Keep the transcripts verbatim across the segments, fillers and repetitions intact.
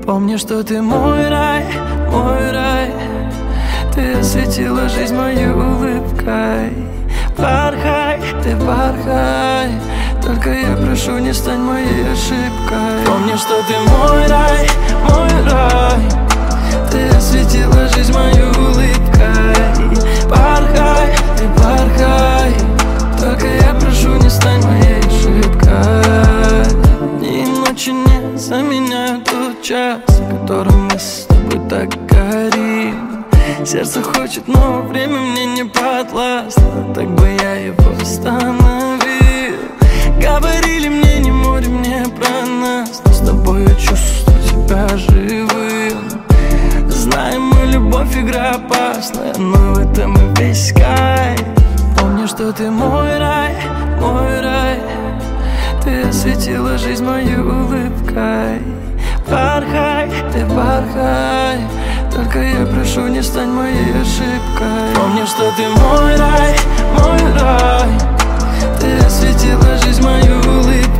Помни, что ты мой рай, мой рай. Ты осветила жизнь моей улыбкой. Порхай, ты порхай, только я прошу, не стань моей ошибкой. Помни, что ты мой рай, мой рай. Ты осветила жизнь моей улыбкой. Порхай, ты порхай, только я прошу, не стань моей ошибкой. Дни и ночи не заменяют тот час, в котором мы с тобой так горим. Сердце хочет, но время мне не подвластно, так бы я его остановил. Говорили мне, не море мне про нас, но с тобой я чувствую себя живым. Знаем, мы любовь игра опасная, но в этом и весь кайф. Помни, что ты мой рай, мой рай. Ты осветила жизнь моей улыбкой. Порхай, ты порхай, только я прошу, не стань моей ошибкой. Помни, что ты мой рай, мой рай. Ты осветила жизнь моей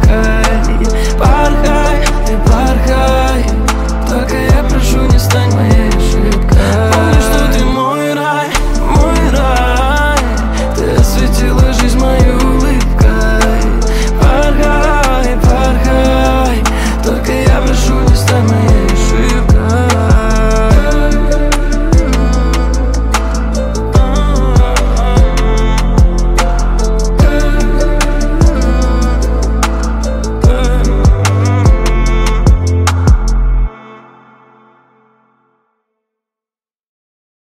улыбкой. Порхай, ты порхай, только я прошу, не стань моей